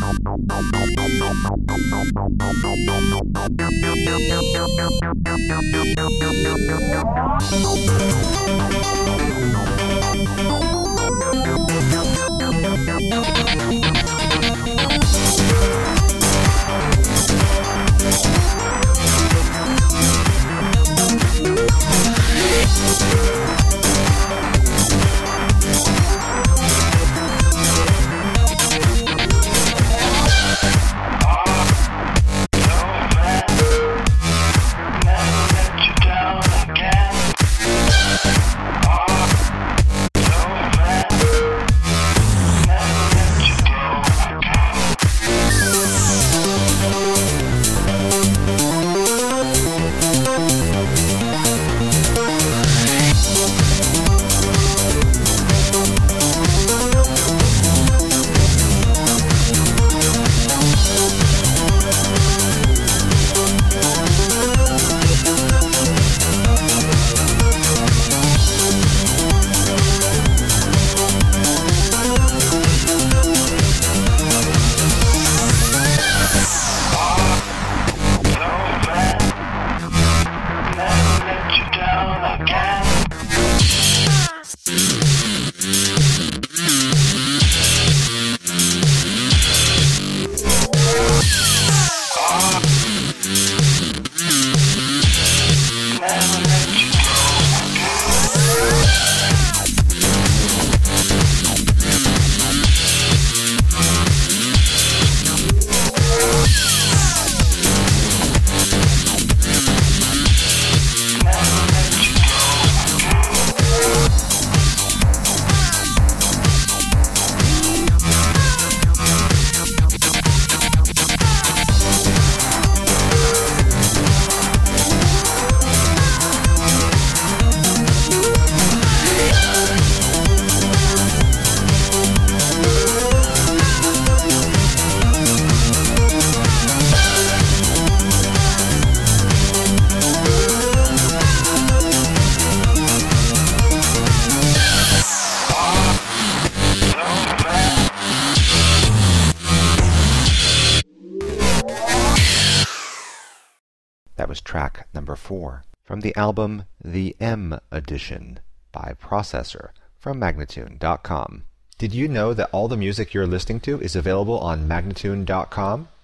That was track number 4 from the album The M Edition by Processor from Magnatune.com. Did you know that all the music you're listening to is available on Magnatune.com?